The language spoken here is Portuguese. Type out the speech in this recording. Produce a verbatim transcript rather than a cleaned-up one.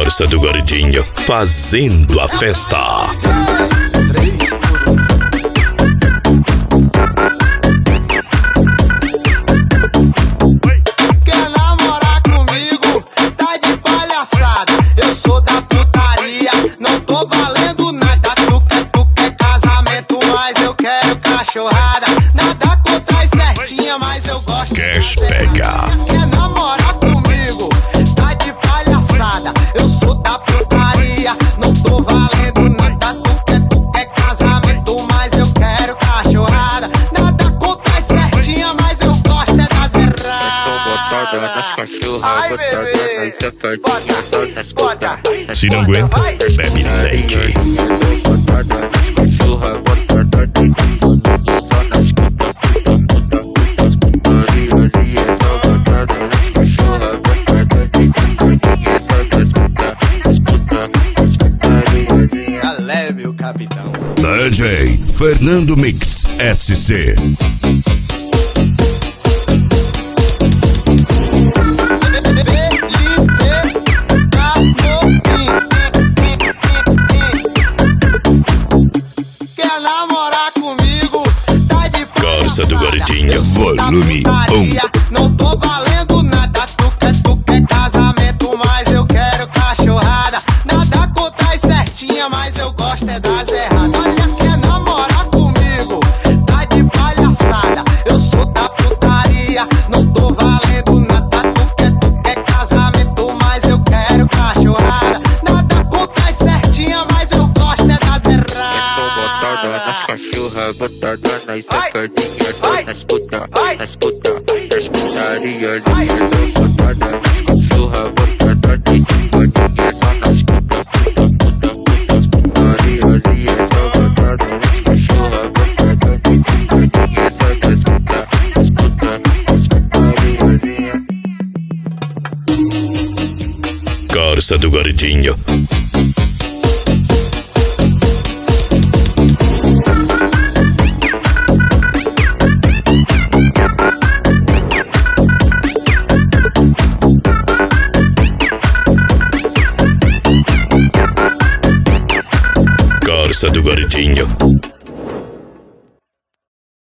Corsa do Gordinho fazendo a festa. Quer namorar comigo? Tá de palhaçada. Eu sou da putaria, não tô valendo nada. Tu quer, tu quer casamento, mas eu quero cachorrada. Nada contra as certinha, mas eu gosto. Cash pega. Quer namorar comigo? Tá de palhaçada. Eu sou da putaria, não tô valendo nada. Tu quer, tu quer casamento, mas eu quero cachorrada. Nada contra as certinha, mas eu gosto é das Botada nas cachorras, botada nas safadinhas, só nas putas. Se não aguenta, bebe leite. Botada nas cachorras, botada nas safadinhas, só nas putas, puta, puta, putas, putarias. Só botada nas cachorras, botada nas safadinhas, só nas putas, as putas, as putarias. Já leve o capitão. D J Fernando Mix S C. Quer namorar comigo? Tá de Corsa do Gordinho, volume um. Não tô valendo nada. Tu quer, tu quer casamento, mas eu quero cachorrada. Nada contra as certinha, mas eu gosto é das erradas. Olha, quer namorar comigo? Tá de palhaçada. Eu sou da putaria, não tô valendo nada. Tu quer, tu quer casamento, mas eu quero cachorrada. Nada contra as certinha, mas eu gosto é das Botada nas erradas. cachorras, botada nas safadinhas, só nas putas, nas putas, nas putarias. Botada nas cachorras, botada nas safadinhas, só nas putas, puta, puta, putas, putarias. Só botada nas cachorras, botada nas safadinhas, só nas putas, as putas, as putarias. Corsa do Gordinho. Corsa do Gordinho.